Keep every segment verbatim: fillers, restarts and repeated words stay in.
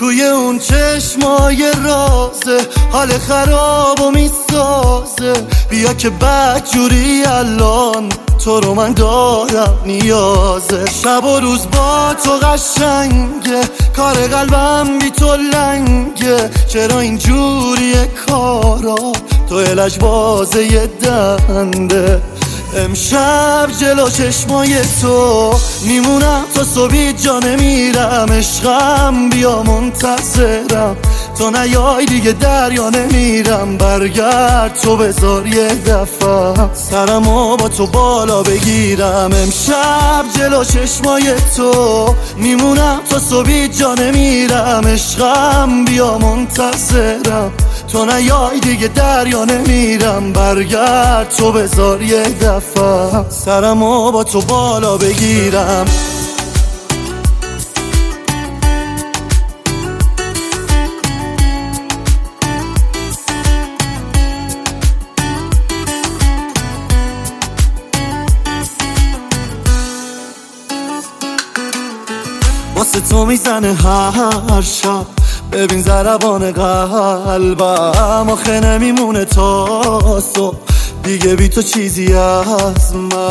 توی اون چشمای رازه حال خراب و میسازه. بیا که بدجوری الان تو رو من دارم نیازه. شب و روز با تو قشنگه، کار قلبم بی تو لنگه. چرا اینجوریه کارا، تو لجبازه یه دنده. امشب جلو چشمای تو میمونم تا صبحی جا نمیرم. عشقم بیا منتظرم، تو نیای دیگه دریا نمیرم. برگرد تو بذار یه دفعه سرمو با تو بالا بگیرم. امشب جلو چشمای تو میمونم تا صبحی جا نمیرم. عشقم بیا منتظرم، تو نیای دیگه دریا نمیرم. برگرد تو بذار یه دفعه سرمو با تو بالا بگیرم. واسه تو میزنه هر شب، ببین ضربان قلبم. آخه نمیمونه تا صبح دیگه بی تو چیزی از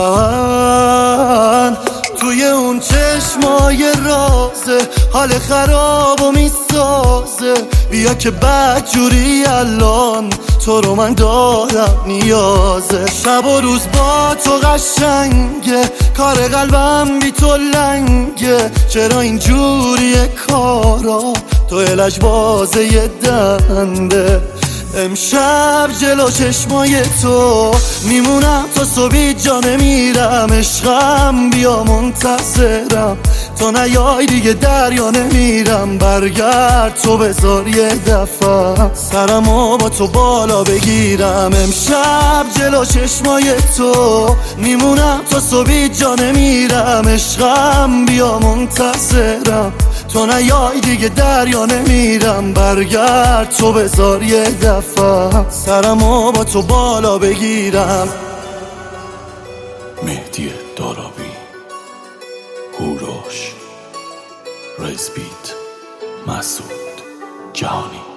من. توی اون چشمای رازه حال خراب و میسازه. بیا که بدجوری الان تو رو من دارم نیازه. شب و روز با تو قشنگه، کار قلبم بی تو لنگه. چرا اینجوریه کارا، تو لجبازه یه دنده. امشب جلو چشمای تو میمونم تا صبحی جا نمیرم. عشقم بیا منتظرم، تو نیای دیگه دریا نمیرم. برگرد تو بذار یه دفعه سرمو با تو بالا بگیرم. امشب جلو چشمای تو میمونم تا صبحی جا نمیرم. عشقم بیا منتظرم، تو نیای دیگه دریا نمیرم. برگرد تو بذار یه دفعه سرمو با تو بالا بگیرم. مهدی دارابی، هوروش، ریزبیت، مسعود جهانی.